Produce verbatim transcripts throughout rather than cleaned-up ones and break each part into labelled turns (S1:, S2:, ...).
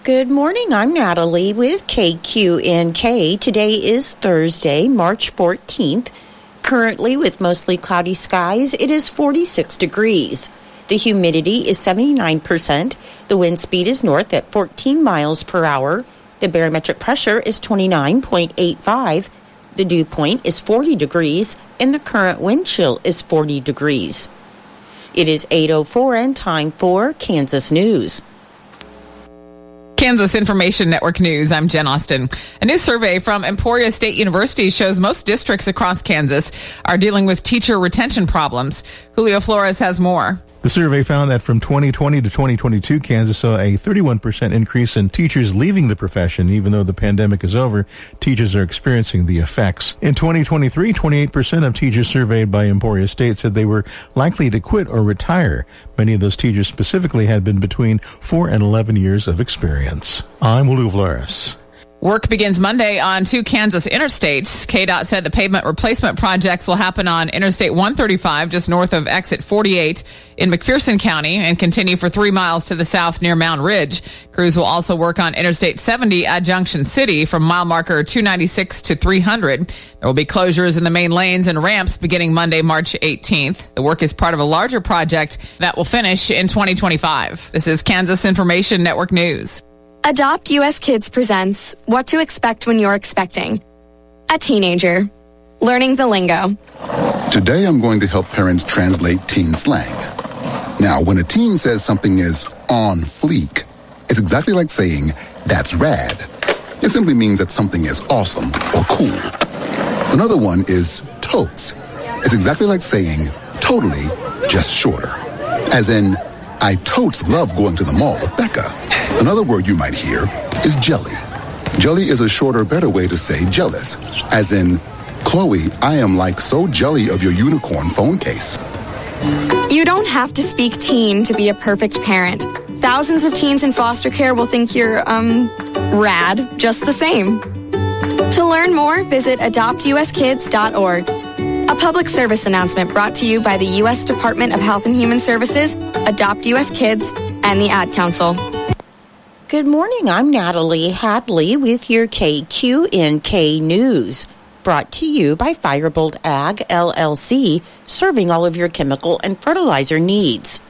S1: Good morning. I'm Natalie with K Q N K. Today is Thursday, March fourteenth. Currently, with mostly cloudy skies, it is forty-six degrees. The humidity is seventy-nine percent. The wind speed is north at fourteen miles per hour. The barometric pressure is twenty-nine point eight five. The dew point is forty degrees, and the current wind chill is forty degrees. It is eight oh four and time for Kansas News.
S2: Kansas Information Network News. I'm Jen Austin. A new survey from Emporia State University shows most districts across Kansas are dealing with teacher retention problems. Julio Flores has more.
S3: The survey found that from twenty twenty to twenty twenty-two, Kansas saw a thirty-one percent increase in teachers leaving the profession. Even though the pandemic is over, teachers are experiencing the effects. In twenty twenty-three, twenty-eight percent of teachers surveyed by Emporia State said they were likely to quit or retire. Many of those teachers specifically had been between four and eleven years of experience. I'm Julio Flores.
S2: Work begins Monday on two Kansas interstates. K DOT said the pavement replacement projects will happen on Interstate one thirty-five, just north of exit forty-eight in McPherson County, and continue for three miles to the south near Mound Ridge. Crews will also work on Interstate seventy at Junction City from mile marker two ninety-six to three hundred. There will be closures in the main lanes and ramps beginning Monday, March eighteenth. The work is part of a larger project that will finish in twenty twenty-five. This is Kansas Information Network News.
S4: Adopt U S Kids presents What to Expect When You're Expecting. A teenager. Learning the lingo.
S5: Today I'm going to help parents translate teen slang. Now, when a teen says something is on fleek, it's exactly like saying, that's rad. It simply means that something is awesome or cool. Another one is totes. It's exactly like saying, totally, just shorter. As in, I totes love going to the mall with Becca. Another word you might hear is jelly. Jelly is a shorter, better way to say jealous. As in, Chloe, I am like so jelly of your unicorn phone case.
S4: You don't have to speak teen to be a perfect parent. Thousands of teens in foster care will think you're, um, rad just the same. To learn more, visit adopt u s kids dot org. A public service announcement brought to you by the U S Department of Health and Human Services, Adopt U S Kids, and the Ad Council.
S1: Good morning. I'm Natalie Hadley with your K Q N K News. Brought to you by Firebolt Ag, L L C, serving all of your chemical and fertilizer needs.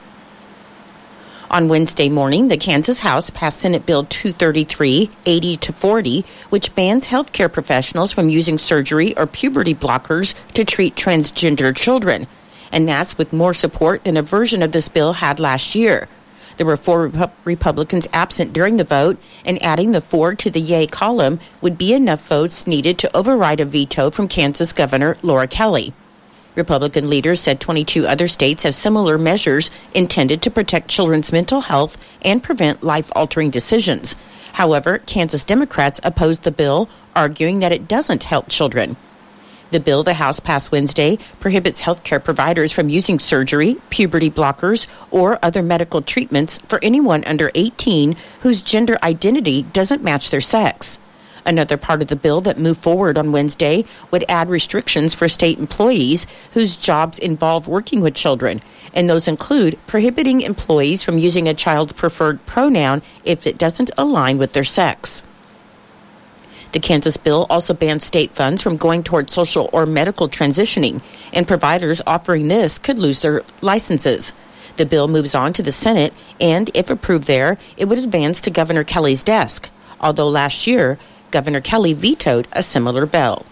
S1: On Wednesday morning, the Kansas House passed Senate Bill two thirty-three, eighty to forty, which bans healthcare professionals from using surgery or puberty blockers to treat transgender children. And that's with more support than a version of this bill had last year. There were four Rep- Republicans absent during the vote, and adding the four to the yay column would be enough votes needed to override a veto from Kansas Governor Laura Kelly. Republican leaders said twenty-two other states have similar measures intended to protect children's mental health and prevent life-altering decisions. However, Kansas Democrats opposed the bill, arguing that it doesn't help children. The bill the House passed Wednesday prohibits healthcare providers from using surgery, puberty blockers, or other medical treatments for anyone under eighteen whose gender identity doesn't match their sex. Another part of the bill that moved forward on Wednesday would add restrictions for state employees whose jobs involve working with children, and those include prohibiting employees from using a child's preferred pronoun if it doesn't align with their sex. The Kansas bill also bans state funds from going toward social or medical transitioning, and providers offering this could lose their licenses. The bill moves on to the Senate, and if approved there, it would advance to Governor Kelly's desk, although last year, Governor Kelly vetoed a similar bill.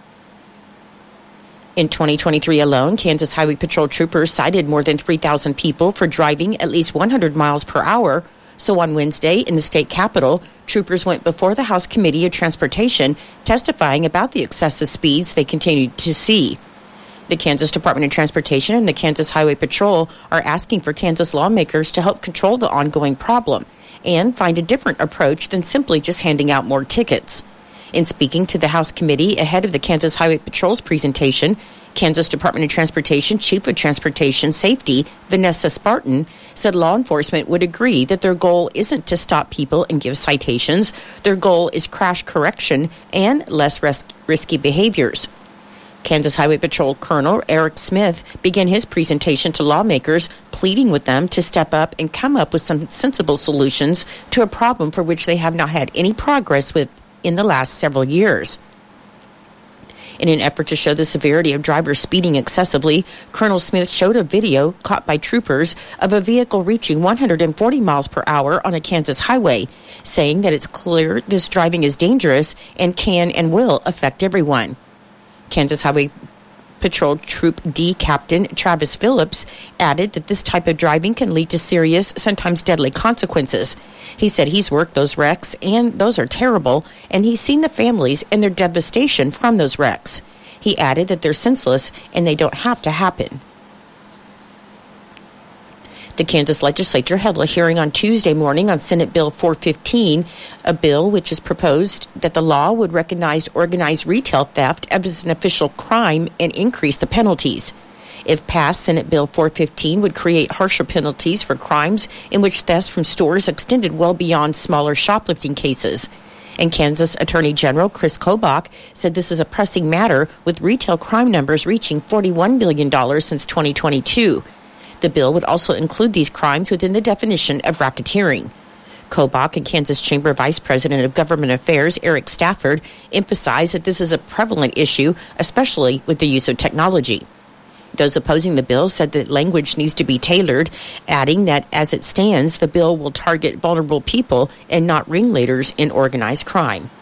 S1: In twenty twenty-three alone, Kansas Highway Patrol troopers cited more than three thousand people for driving at least one hundred miles per hour. So on Wednesday in the state capitol, troopers went before the House Committee of Transportation, testifying about the excessive speeds they continued to see. The Kansas Department of Transportation and the Kansas Highway Patrol are asking for Kansas lawmakers to help control the ongoing problem and find a different approach than simply just handing out more tickets. In speaking to the House Committee ahead of the Kansas Highway Patrol's presentation, Kansas Department of Transportation Chief of Transportation Safety, Vanessa Spartan, said law enforcement would agree that their goal isn't to stop people and give citations. Their goal is crash correction and less ris- risky behaviors. Kansas Highway Patrol Colonel Eric Smith began his presentation to lawmakers, pleading with them to step up and come up with some sensible solutions to a problem for which they have not had any progress with in the last several years. In an effort to show the severity of drivers speeding excessively, Colonel Smith showed a video caught by troopers of a vehicle reaching one hundred forty miles per hour on a Kansas highway, saying that it's clear this driving is dangerous and can and will affect everyone. Kansas Highway Patrol Troop D Captain Travis Phillips added that this type of driving can lead to serious, sometimes deadly consequences. He said he's worked those wrecks, and those are terrible, and he's seen the families and their devastation from those wrecks. He added that they're senseless and they don't have to happen. The Kansas legislature held a hearing on Tuesday morning on Senate Bill four fifteen, a bill which has proposed that the law would recognize organized retail theft as an official crime and increase the penalties. If passed, Senate Bill four fifteen would create harsher penalties for crimes in which thefts from stores extended well beyond smaller shoplifting cases. And Kansas Attorney General Chris Kobach said this is a pressing matter, with retail crime numbers reaching forty-one billion dollars since twenty twenty-two. The bill would also include these crimes within the definition of racketeering. Kobach and Kansas Chamber Vice President of Government Affairs Eric Stafford emphasized that this is a prevalent issue, especially with the use of technology. Those opposing the bill said that language needs to be tailored, adding that as it stands, the bill will target vulnerable people and not ringleaders in organized crime.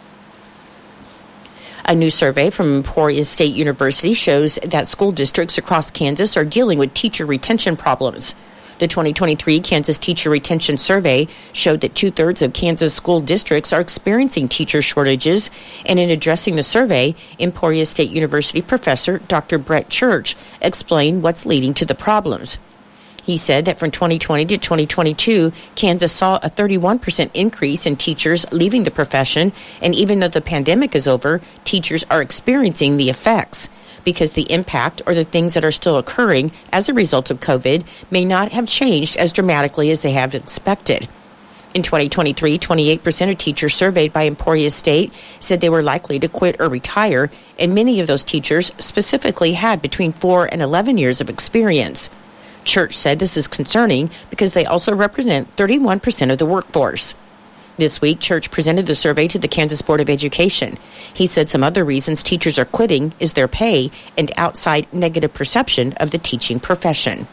S1: A new survey from Emporia State University shows that school districts across Kansas are dealing with teacher retention problems. The twenty twenty-three Kansas Teacher Retention Survey showed that two-thirds of Kansas school districts are experiencing teacher shortages, and in addressing the survey, Emporia State University professor Doctor Brett Church explained what's leading to the problems. He said that from twenty twenty to twenty twenty-two, Kansas saw a thirty-one percent increase in teachers leaving the profession, and even though the pandemic is over, teachers are experiencing the effects, because the impact or the things that are still occurring as a result of COVID may not have changed as dramatically as they have expected. In twenty twenty-three, twenty-eight percent of teachers surveyed by Emporia State said they were likely to quit or retire, and many of those teachers specifically had between four and eleven years of experience. Church said this is concerning because they also represent thirty-one percent of the workforce. This week, Church presented the survey to the Kansas Board of Education. He said some other reasons teachers are quitting is their pay and outside negative perception of the teaching profession.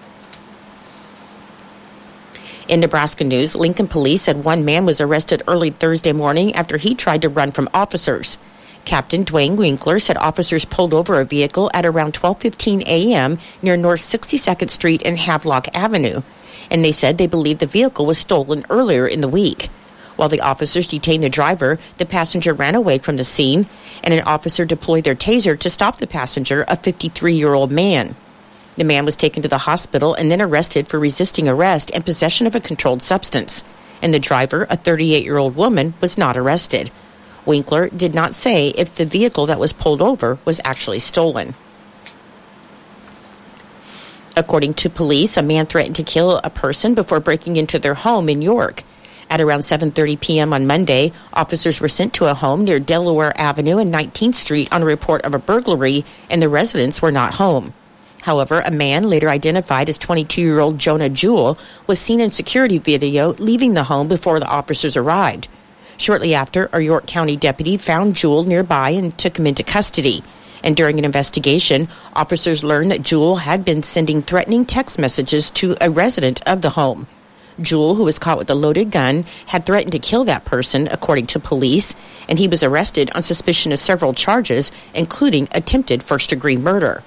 S1: In Nebraska news, Lincoln police said one man was arrested early Thursday morning after he tried to run from officers. Captain Dwayne Winkler said officers pulled over a vehicle at around twelve fifteen a.m. near North sixty-second Street and Havelock Avenue, and they said they believed the vehicle was stolen earlier in the week. While the officers detained the driver, the passenger ran away from the scene, and an officer deployed their taser to stop the passenger, a fifty-three-year-old man. The man was taken to the hospital and then arrested for resisting arrest and possession of a controlled substance, and the driver, a thirty-eight-year-old woman, was not arrested. Winkler did not say if the vehicle that was pulled over was actually stolen. According to police, a man threatened to kill a person before breaking into their home in York. At around seven thirty p.m. on Monday, officers were sent to a home near Delaware Avenue and nineteenth Street on a report of a burglary, and the residents were not home. However, a man, later identified as twenty-two-year-old Jonah Jewell, was seen in security video leaving the home before the officers arrived. Shortly after, a York County deputy found Jewell nearby and took him into custody. And during an investigation, officers learned that Jewell had been sending threatening text messages to a resident of the home. Jewell, who was caught with a loaded gun, had threatened to kill that person, according to police, and he was arrested on suspicion of several charges, including attempted first-degree murder.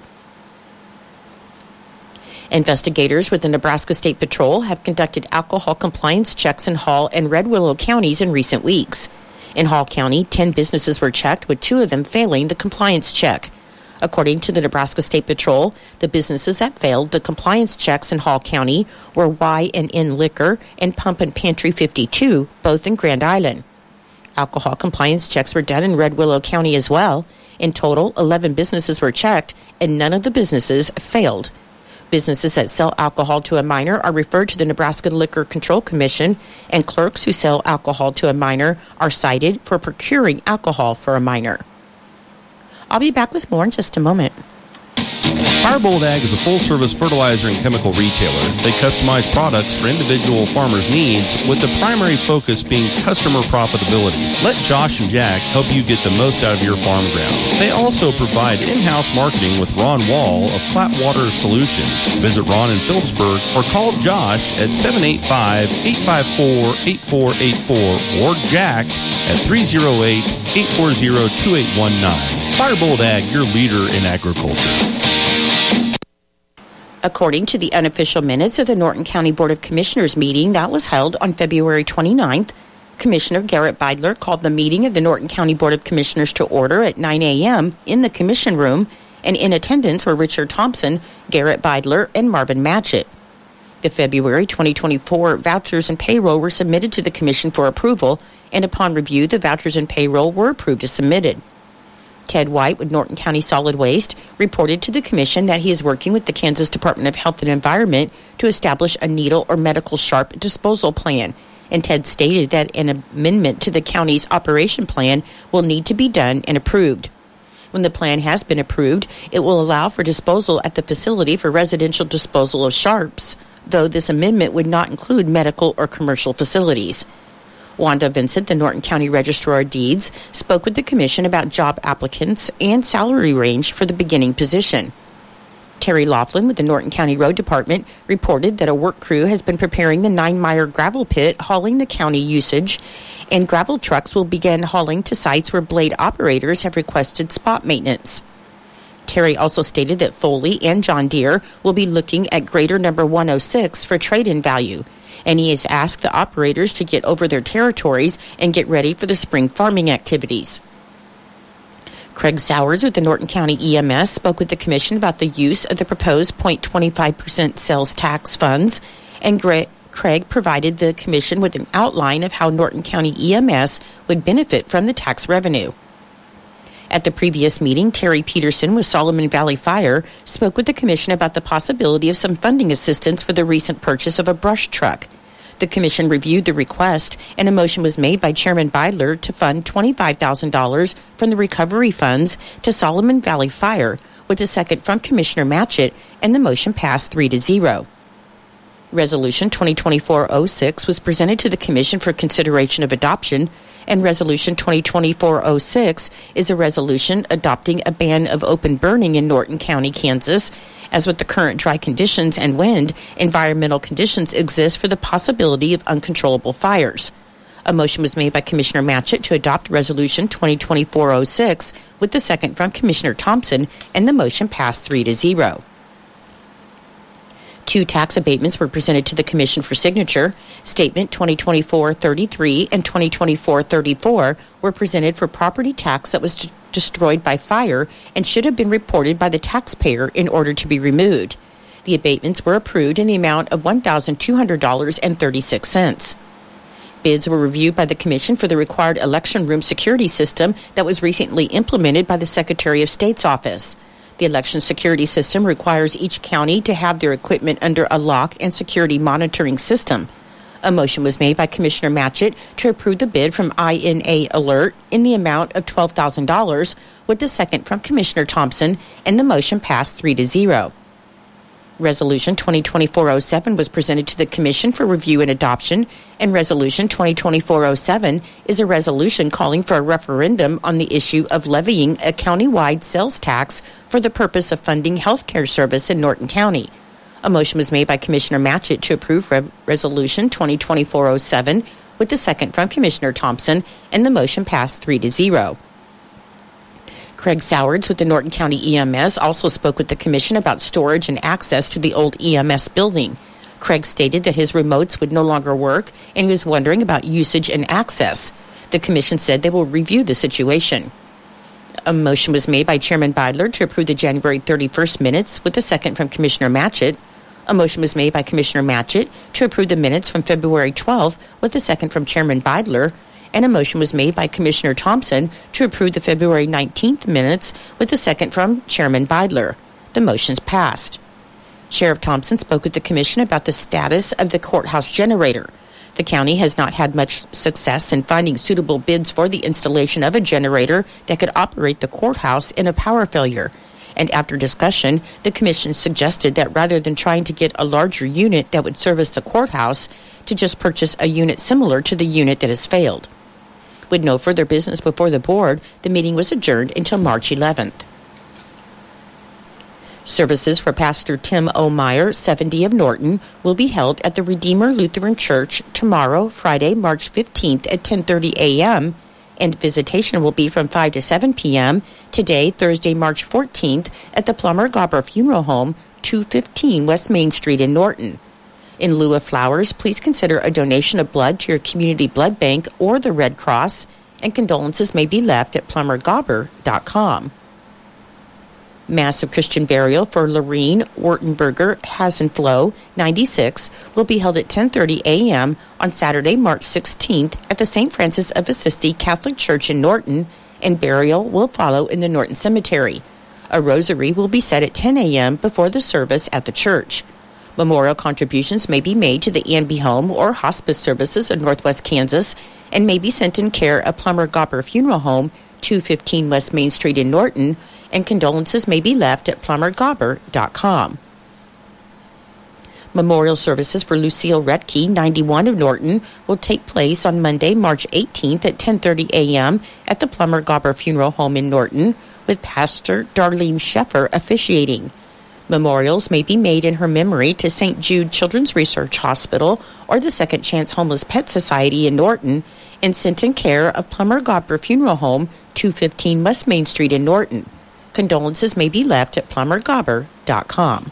S1: Investigators with the Nebraska State Patrol have conducted alcohol compliance checks in Hall and Red Willow counties in recent weeks. In Hall County, ten businesses were checked, with two of them failing the compliance check. According to the Nebraska State Patrol, the businesses that failed the compliance checks in Hall County were Y and N Liquor and Pump and Pantry fifty-two, both in Grand Island. Alcohol compliance checks were done in Red Willow County as well. In total, eleven businesses were checked, and none of the businesses failed. Businesses that sell alcohol to a minor are referred to the Nebraska Liquor Control Commission, and clerks who sell alcohol to a minor are cited for procuring alcohol for a minor. I'll be back with more in just a moment.
S6: Firebolt Ag is a full-service fertilizer and chemical retailer. They customize products for individual farmers' needs, with the primary focus being customer profitability. Let Josh and Jack help you get the most out of your farm ground. They also provide in-house marketing with Ron Wall of Flatwater Solutions. Visit Ron in Phillipsburg or call Josh at seven eight five, eight five four, eight four eight four or Jack at three oh eight, eight four zero, two eight one nine. Firebolt Ag, your leader in agriculture.
S1: According to the unofficial minutes of the Norton County Board of Commissioners meeting that was held on February twenty-ninth, Commissioner Garrett Beidler called the meeting of the Norton County Board of Commissioners to order at nine a.m. in the commission room, and in attendance were Richard Thompson, Garrett Beidler, and Marvin Matchett. The February twenty twenty-four vouchers and payroll were submitted to the Commission for approval, and upon review, the vouchers and payroll were approved as submitted. Ted White with Norton County Solid Waste reported to the Commission that he is working with the Kansas Department of Health and Environment to establish a needle or medical sharp disposal plan, and Ted stated that an amendment to the county's operation plan will need to be done and approved. When the plan has been approved, it will allow for disposal at the facility for residential disposal of sharps, though this amendment would not include medical or commercial facilities. Wanda Vincent, the Norton County Registrar of Deeds, spoke with the Commission about job applicants and salary range for the beginning position. Terry Laughlin with the Norton County Road Department reported that a work crew has been preparing the Nine-Mile gravel pit, hauling the county usage, and gravel trucks will begin hauling to sites where blade operators have requested spot maintenance. Terry also stated that Foley and John Deere will be looking at grader number one oh six for trade-in value, and he has asked the operators to get over their territories and get ready for the spring farming activities. Craig Sowers with the Norton County E M S spoke with the Commission about the use of the proposed zero point two five percent sales tax funds, and Gre- Craig provided the Commission with an outline of how Norton County E M S would benefit from the tax revenue. At the previous meeting, Terry Peterson with Solomon Valley Fire spoke with the Commission about the possibility of some funding assistance for the recent purchase of a brush truck. The Commission reviewed the request, and a motion was made by Chairman Beidler to fund twenty-five thousand dollars from the recovery funds to Solomon Valley Fire, with a second from Commissioner Matchett, and the motion passed three to zero. Resolution twenty twenty-four oh six was presented to the Commission for consideration of adoption, and Resolution twenty twenty-four oh six is a resolution adopting a ban of open burning in Norton County, Kansas. As with the current dry conditions and wind, environmental conditions exist for the possibility of uncontrollable fires. A motion was made by Commissioner Matchett to adopt Resolution twenty twenty-four oh six, with the second from Commissioner Thompson, and the motion passed three to zero. Two tax abatements were presented to the Commission for signature. Statement twenty twenty-four thirty-three and twenty twenty-four thirty-four were presented for property tax that was d- destroyed by fire and should have been reported by the taxpayer in order to be removed. The abatements were approved in the amount of one thousand two hundred dollars and thirty-six cents. Bids were reviewed by the Commission for the required election room security system that was recently implemented by the Secretary of State's office. The election security system requires each county to have their equipment under a lock and security monitoring system. A motion was made by Commissioner Matchett to approve the bid from I N A Alert in the amount of twelve thousand dollars, with the second from Commissioner Thompson, and the motion passed three to zero. Resolution twenty twenty-four oh seven was presented to the Commission for review and adoption, and Resolution twenty twenty-four oh seven is a resolution calling for a referendum on the issue of levying a county-wide sales tax for the purpose of funding health care service in Norton County. A motion was made by Commissioner Matchett to approve Re- Resolution twenty twenty-four oh seven, with the second from Commissioner Thompson, and the motion passed three to zero. Craig Sowards with the Norton County E M S also spoke with the Commission about storage and access to the old E M S building. Craig stated that his remotes would no longer work, and he was wondering about usage and access. The Commission said they will review the situation. A motion was made by Chairman Beidler to approve the January thirty-first minutes, with the second from Commissioner Matchett. A motion was made by Commissioner Matchett to approve the minutes from February twelfth, with the second from Chairman Beidler. And a motion was made by Commissioner Thompson to approve the February nineteenth minutes, with the second from Chairman Beidler. The motions passed. Sheriff Thompson spoke with the Commission about the status of the courthouse generator. The county has not had much success in finding suitable bids for the installation of a generator that could operate the courthouse in a power failure. And after discussion, the commission suggested that rather than trying to get a larger unit that would service the courthouse, to just purchase a unit similar to the unit that has failed. With no further business before the board, the meeting was adjourned until March eleventh. Services for Pastor Tim O. Meyer, seventy of Norton, will be held at the Redeemer Lutheran Church tomorrow, Friday, March fifteenth at ten thirty a.m., and visitation will be from five to seven p.m. today, Thursday, March fourteenth, at the Plummer Gobber Funeral Home, two fifteen West Main Street in Norton. In lieu of flowers, please consider a donation of blood to your community blood bank or the Red Cross, and condolences may be left at plumber gobber dot com. Mass of Christian burial for Lorene Wertenberger Hasenflow, ninety-six, will be held at ten thirty a.m. on Saturday, March sixteenth at the Saint Francis of Assisi Catholic Church in Norton, and burial will follow in the Norton Cemetery. A rosary will be said at ten a.m. before the service at the church. Memorial contributions may be made to the Anby Home or Hospice Services of Northwest Kansas and may be sent in care of Plummer Gobber Funeral Home, two fifteen West Main Street in Norton, and condolences may be left at plumber gobber dot com. Memorial services for Lucille Retke, ninety-one of Norton, will take place on Monday, March eighteenth at ten thirty a.m. at the Plummer Gobber Funeral Home in Norton, with Pastor Darlene Sheffer officiating. Memorials may be made in her memory to Saint Jude Children's Research Hospital or the Second Chance Homeless Pet Society in Norton, and sent in care of Plummer Gobber Funeral Home, two fifteen West Main Street in Norton. Condolences may be left at plumber gobber dot com.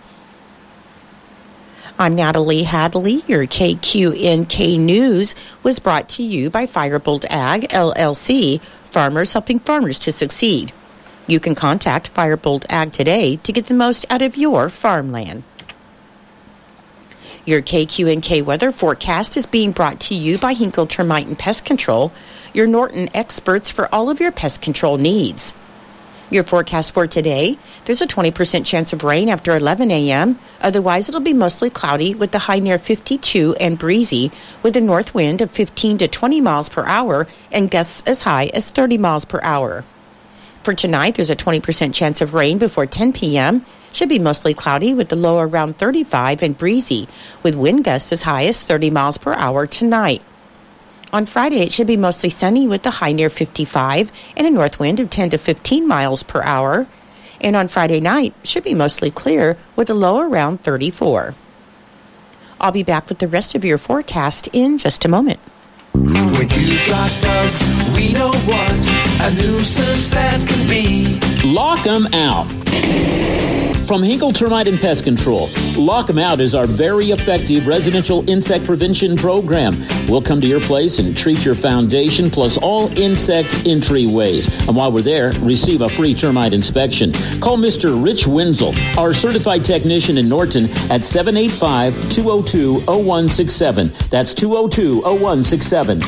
S1: I'm Natalie Hadley. Your K Q N K News was brought to you by Firebolt Ag, L L C, farmers helping farmers to succeed. You can contact Firebolt Ag today to get the most out of your farmland. Your K Q N K weather forecast is being brought to you by Hinkle Termite and Pest Control, your Norton experts for all of your pest control needs. Your forecast for today, there's a twenty percent chance of rain after eleven a.m. Otherwise, it'll be mostly cloudy with the high near fifty-two and breezy with a north wind of fifteen to twenty miles per hour and gusts as high as thirty miles per hour. For tonight, there's a twenty percent chance of rain before ten p.m. Should be mostly cloudy with the low around thirty-five and breezy with wind gusts as high as thirty miles per hour tonight. On Friday, it should be mostly sunny with the high near fifty-five and a north wind of ten to fifteen miles per hour. And on Friday night, should be mostly clear with a low around thirty-four. I'll be back with the rest of your forecast in just a moment.
S7: When you got bugs, we know what a nuisance that can be.
S8: Lock 'em out. From Hinkle Termite and Pest Control, Lock 'em Out is our very effective residential insect prevention program. We'll come to your place and treat your foundation plus all insect entryways. And while we're there, receive a free termite inspection. Call Mister Rich Wenzel, our certified technician in Norton, at seven eight five, two oh two, oh one six seven. That's two oh two, oh one six seven.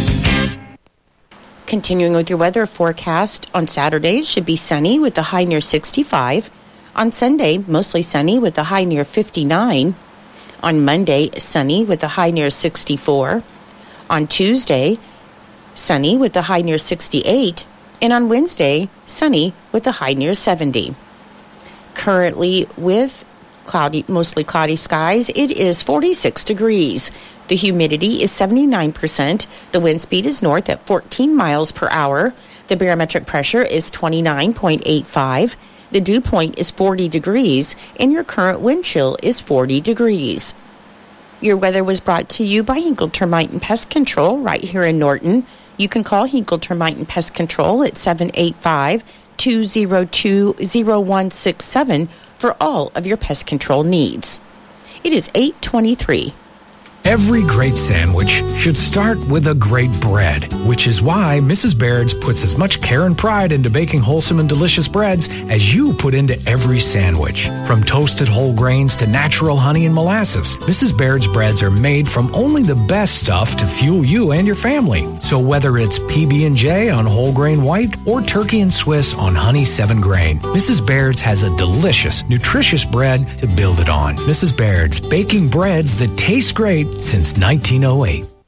S1: Continuing with your weather forecast, on Saturday, it should be sunny with the high near sixty-five. On Sunday, mostly sunny with the high near fifty-nine. On Monday, sunny with the high near sixty-four. On Tuesday, sunny with the high near sixty-eight. And on Wednesday, sunny with the high near seventy. Currently, with cloudy, mostly cloudy skies, it is forty-six degrees. The humidity is seventy-nine percent. The wind speed is north at fourteen miles per hour. The barometric pressure is twenty-nine point eight five. The dew point is forty degrees, and your current wind chill is forty degrees. Your weather was brought to you by Hinkle Termite and Pest Control right here in Norton. You can call Hinkle Termite and Pest Control at seven eight five, two oh two, oh one six seven for all of your pest control needs. It is eight twenty-three.
S9: Every great sandwich should start with a great bread, which is why Missus Baird's puts as much care and pride into baking wholesome and delicious breads as you put into every sandwich. From toasted whole grains to natural honey and molasses, Missus Baird's breads are made from only the best stuff to fuel you and your family. So whether it's P B and J on whole grain white or turkey and Swiss on honey seven grain, Missus Baird's has a delicious, nutritious bread to build it on. Missus Baird's, baking breads that taste great since nineteen oh eight.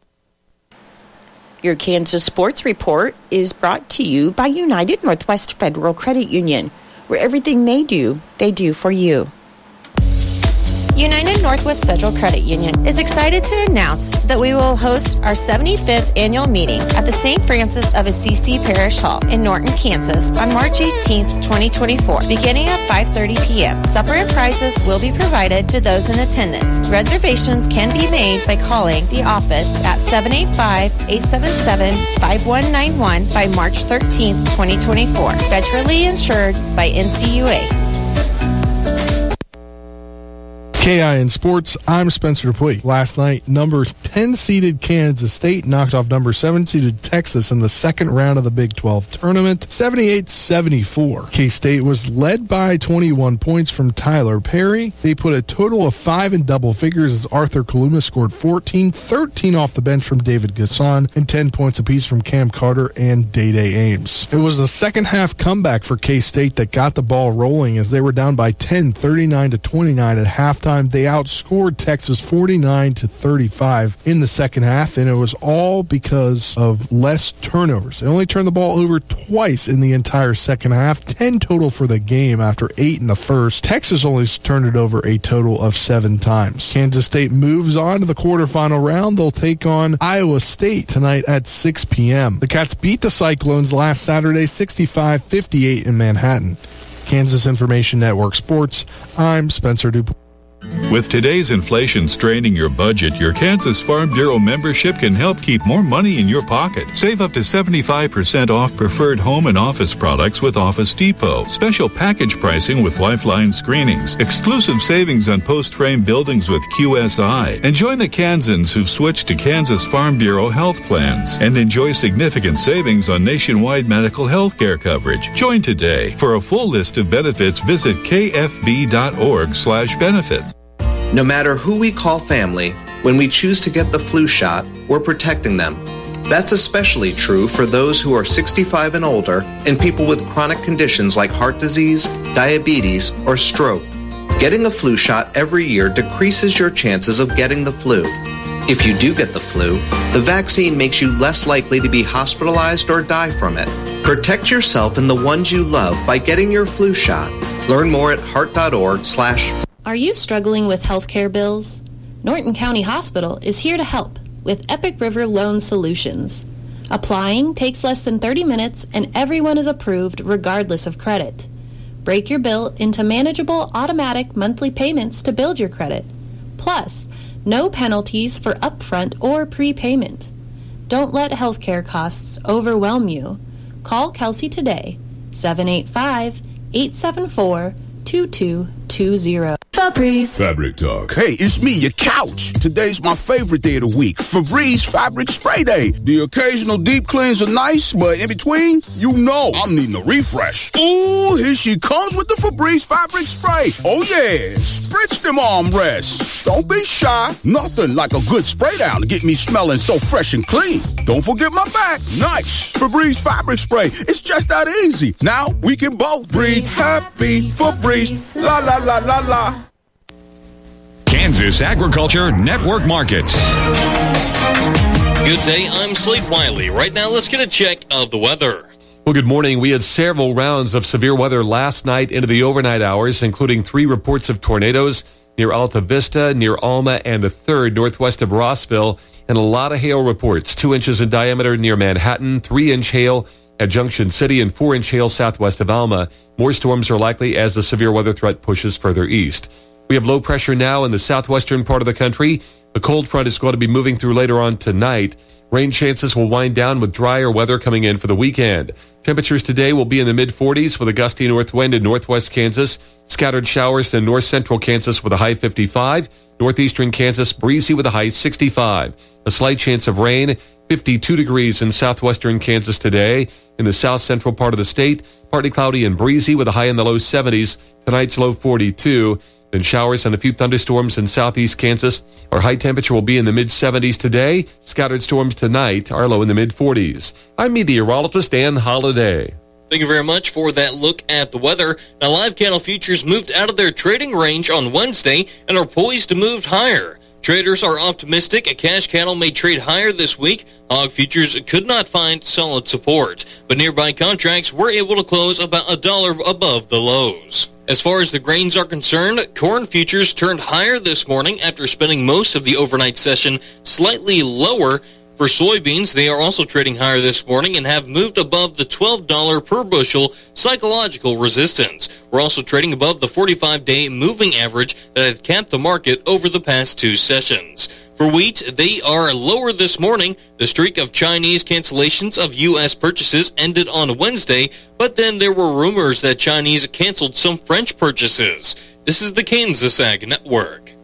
S1: Your Kansas Sports Report is brought to you by United Northwest Federal Credit Union, where everything they do, they do for you.
S10: United Northwest Federal Credit Union is excited to announce that we will host our seventy-fifth annual meeting at the Saint Francis of Assisi Parish Hall in Norton, Kansas on March eighteenth, twenty twenty-four, beginning at five thirty p.m. Supper and prizes will be provided to those in attendance. Reservations can be made by calling the office at seven eight five, eight seven seven, five one nine one by March thirteenth, twenty twenty-four. Federally insured by N C U A.
S11: K I N Sports, I'm Spencer Dupuy. Last night, number ten-seeded Kansas State knocked off number seven-seeded Texas in the second round of the Big twelve tournament, seventy-eight seventy-four. K-State was led by twenty-one points from Tyler Perry. They put a total of five in double figures as Arthur Kaluma scored fourteen, thirteen off the bench from David Gasson, and ten points apiece from Cam Carter and Day-Day Ames. It was the second-half comeback for K-State that got the ball rolling as they were down by ten, thirty-nine to twenty-nine at halftime. They outscored Texas forty-nine to thirty-five in the second half, and it was all because of less turnovers. They only turned the ball over twice in the entire second half, ten total for the game after eight in the first. Texas only turned it over a total of seven times. Kansas State moves on to the quarterfinal round. They'll take on Iowa State tonight at six p.m. The Cats beat the Cyclones last Saturday sixty-five fifty-eight in Manhattan. Kansas Information Network Sports, I'm Spencer Dupuy.
S12: With today's inflation straining your budget, your Kansas Farm Bureau membership can help keep more money in your pocket. Save up to seventy-five percent off preferred home and office products with Office Depot. Special package pricing with Lifeline screenings. Exclusive savings on post-frame buildings with Q S I. And join the Kansans who've switched to Kansas Farm Bureau health plans. And enjoy significant savings on nationwide medical health care coverage. Join today. For a full list of benefits, visit kfb.org slash benefits.
S13: No matter who we call family, when we choose to get the flu shot, we're protecting them. That's especially true for those who are sixty-five and older and people with chronic conditions like heart disease, diabetes, or stroke. Getting a flu shot every year decreases your chances of getting the flu. If you do get the flu, the vaccine makes you less likely to be hospitalized or die from it. Protect yourself and the ones you love by getting your flu shot. Learn more at heart.org slash
S14: Are you struggling with healthcare bills? Norton County Hospital is here to help with Epic River Loan Solutions. Applying takes less than thirty minutes and everyone is approved regardless of credit. Break your bill into manageable automatic monthly payments to build your credit. Plus, no penalties for upfront or prepayment. Don't let healthcare costs overwhelm you. Call Kelsey today, seven eight five, eight seven four, two two two zero.
S15: Febreze Fabric Talk. Hey, it's me, your couch. Today's my favorite day of the week. Febreze Fabric Spray Day. The occasional deep cleans are nice, but in between, you know I'm needing a refresh. Ooh, here she comes with the Febreze Fabric Spray. Oh yeah, spritz them armrests. Don't be shy. Nothing like a good spray down to get me smelling so fresh and clean. Don't forget my back. Nice. Febreze Fabric Spray. It's just that easy. Now we can both breathe happy. Febreze. La la la la la.
S16: Kansas Agriculture Network Markets.
S17: Good day, I'm Slade Wiley. Right now, let's get a check of the weather.
S18: Well, good morning. We had several rounds of severe weather last night into the overnight hours, including three reports of tornadoes near Alta Vista, near Alma, and a third northwest of Rossville, and a lot of hail reports. Two inches in diameter near Manhattan, three-inch hail at Junction City, and four-inch hail southwest of Alma. More storms are likely as the severe weather threat pushes further east. We have low pressure now in the southwestern part of the country. A cold front is going to be moving through later on tonight. Rain chances will wind down with drier weather coming in for the weekend. Temperatures today will be in the mid-forties with a gusty north wind in northwest Kansas. Scattered showers in north-central Kansas with a high fifty-five. Northeastern Kansas breezy with a high sixty-five. A slight chance of rain. fifty-two degrees in southwestern Kansas today. In the south-central part of the state, partly cloudy and breezy with a high in the low seventies. Tonight's low forty-two. Then showers and a few thunderstorms in southeast Kansas. Our high temperature will be in the mid-seventies today. Scattered storms tonight are low in the mid-forties. I'm meteorologist Dan Holliday.
S17: Thank you very much for that look at the weather. Now, live cattle futures moved out of their trading range on Wednesday and are poised to move higher. Traders are optimistic a cash cattle may trade higher this week. Hog futures could not find solid support, but nearby contracts were able to close about a dollar above the lows. As far as the grains are concerned, corn futures turned higher this morning after spending most of the overnight session slightly lower. For soybeans, they are also trading higher this morning and have moved above the twelve dollars per bushel psychological resistance. We're also trading above the forty-five day moving average that had capped the market over the past two sessions. For wheat, they are lower this morning. The streak of Chinese cancellations of U S purchases ended on Wednesday, but then there were rumors that Chinese canceled some French purchases. This is the Kansas Ag Network.